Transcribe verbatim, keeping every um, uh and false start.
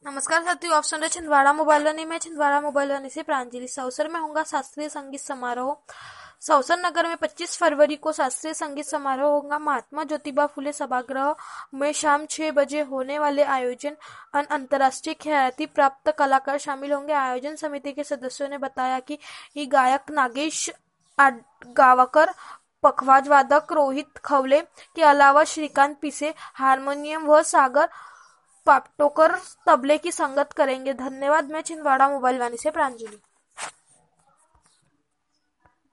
नमस्कार साथियों, आप सुन रहे छिंदवाड़ा मोबाइल वाणी में छिंदवाड़ा मोबाइल वाणी से प्रांजलि। इस अवसर में होगा शास्त्रीय संगीत समारोह। सौसर नगर में पच्चीस फरवरी को शास्त्रीय संगीत समारोह होगा। महात्मा ज्योतिबा फुले सभागृह में शाम छह बजे होने वाले आयोजन अन अंतर्राष्ट्रीय ख्याति प्राप्त कलाकार शामिल होंगे। आयोजन समिति के सदस्यों ने बताया कि ये गायक नागेश आडगावकर, पखवाज वादक रोहित खवले के अलावा श्रीकांत पिसे हारमोनियम व सागर पाटोकर तबले की संगत करेंगे। धन्यवाद। मैं छिंदवाड़ा मोबाइल वाणी से प्रांजलि।